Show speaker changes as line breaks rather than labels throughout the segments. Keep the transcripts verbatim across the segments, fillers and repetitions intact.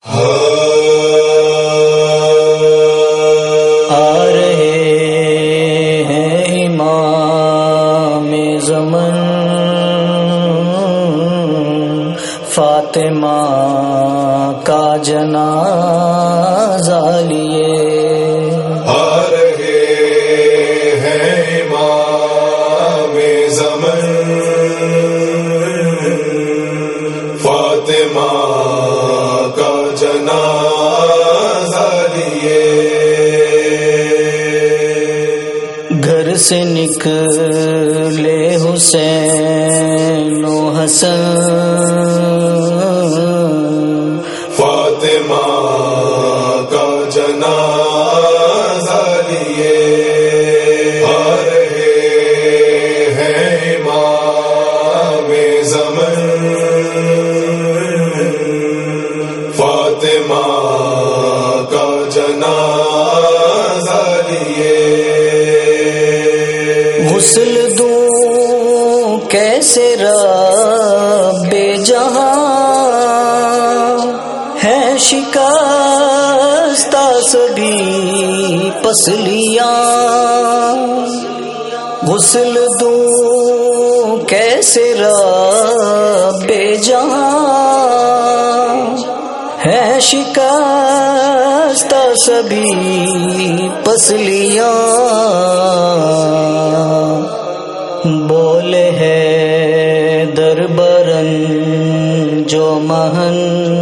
آ رہے ہیں امام زمن فاطمہ کا جنازہ لیے،
آ رہے ہیں امام زمن فاطمہ کا جنازہ لیے،
گھر سے نکلے حسین و حسن
فاطمہ کا جنازہ لیے، آ رہے ہیں امام زمن فاطمہ کا جنازہ لیے،
غسل دوں کیسے رب جہاں ہے شکستہ سبھی پسلیاں، غسل دوں کیسے رب جہاں ہے شکستہ سبھی پسلیاں، بولے ہے دربرن جو مہن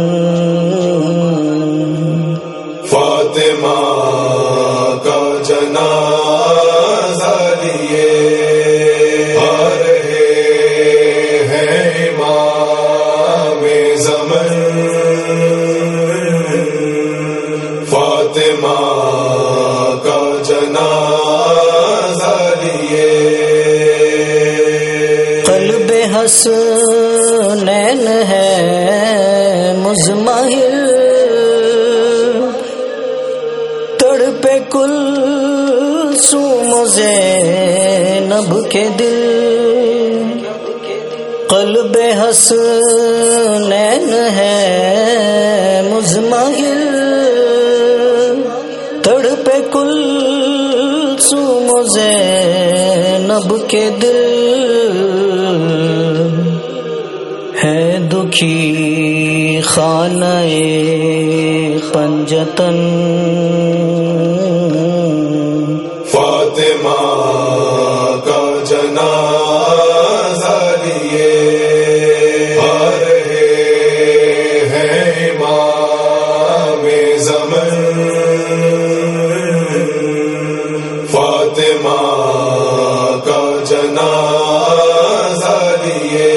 فاطمہ کا جنازہ لیے، آ رہے ہیں امام زمن فاطمہ کا جنازہ لیے،
قلب حسنین ہے مزمحل، تڑپے کلثوم و زینب کے دل، قلب حسنین ہے مزمحل، تڑپے کلثوم و زینب کے دل، ہے دکھی خانہ پنجتن
فاطمہ کا جنازہ لیے، آ رہے ہیں امام زمن فاطمہ کا جنازہ لیے،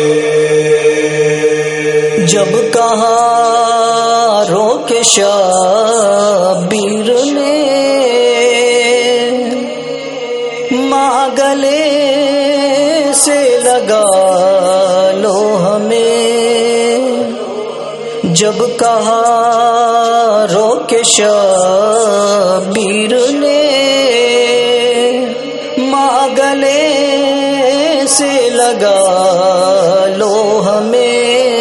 جب کہا روک شبیر نے ماں گلے سے لگا لو ہمیں، جب کہا روک شبیر نے ماں گلے سے لگا لو ہمیں،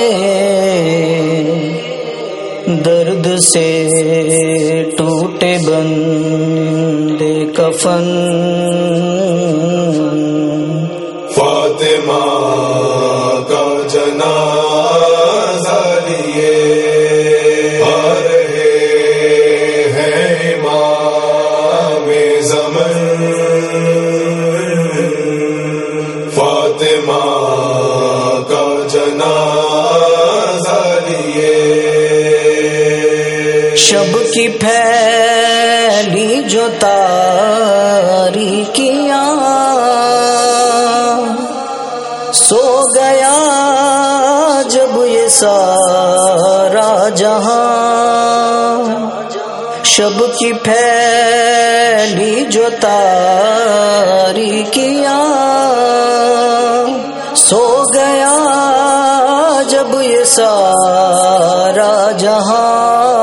درد سے ٹوٹے بندے کفن
فاطمہ کا جنازہ لیے، آ رہے ہیں امام زمن فاطمہ کا جنازہ لیے،
شب کی پھیلی جو تاریکیاں سو گیا جب یہ سارا جہاں، شب کی پھیلی جو تاریکیاں سو گیا جب یہ سارا جہاں،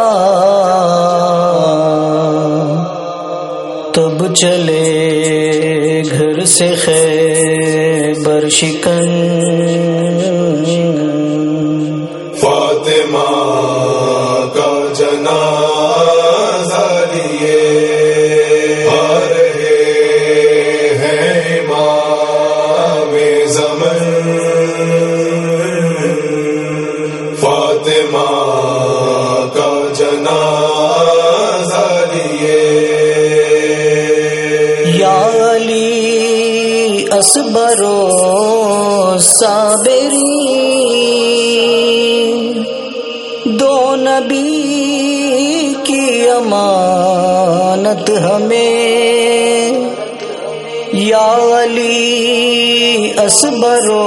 تب چلے گھر سے خیبر شکن
فاطمہ کا جنازہ لیے آ رہے ہیں امام زمن فاطمہ کا جنازہ لیے
یا علی اصبر و صابری دو نبی کی امانت ہمیں یا علی اصبر و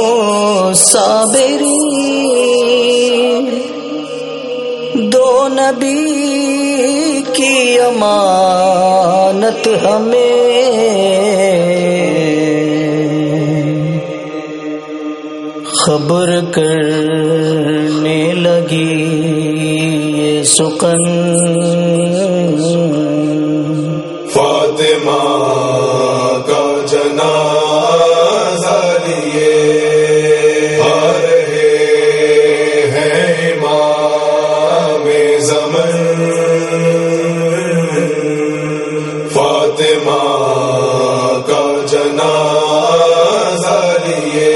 صابری دو نبی کی امانت ہمیں خبر کرنے لگی یہ سخن
فاطمہ کا جنازہ لیے آ رہے ہیں امام زمن فاطمہ کا جنازہ لیے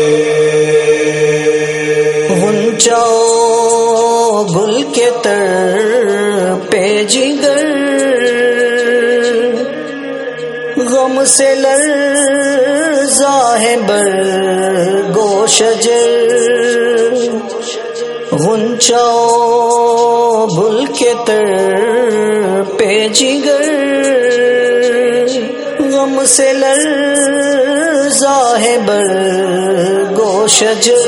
غنچاؤ گل کے تر پہ جگر غم سے لرزا ہے برگو شجر غنچاؤ گل کے تر پہ جگر غم سے لرزا ہے برگو شجر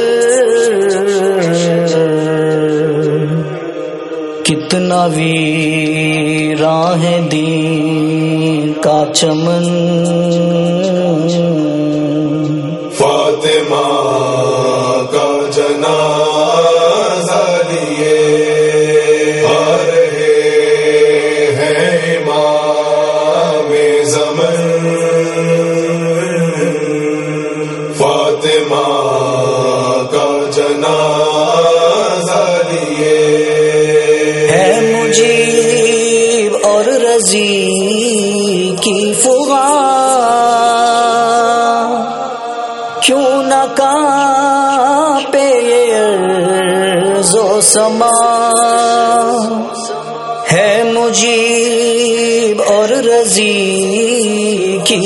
کتنا ویراں ہے دین کا چمن
فاطمہ کا جنازہ لیے آ رہے ہیں امام زمن فاطمہ کا جنازہ لیے
ہے مجیب اور رضی کی فغاں کیوں نہ کانپے یہ ارض و سما ہے مجیب اور رضی کی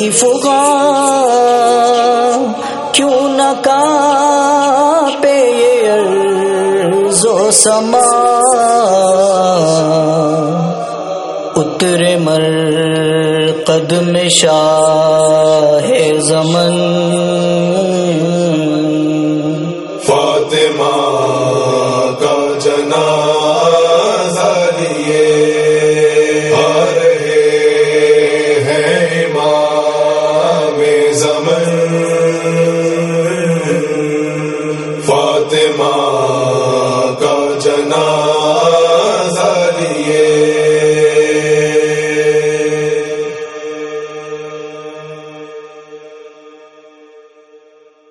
فغاں کیوں نہ کانپے یہ ارض و سما اترے مرقد میں شاہ زمن
فاطمہ کا جنازہ لیے آ رہے ہیں امام زمن فاطمہ کا جنازہ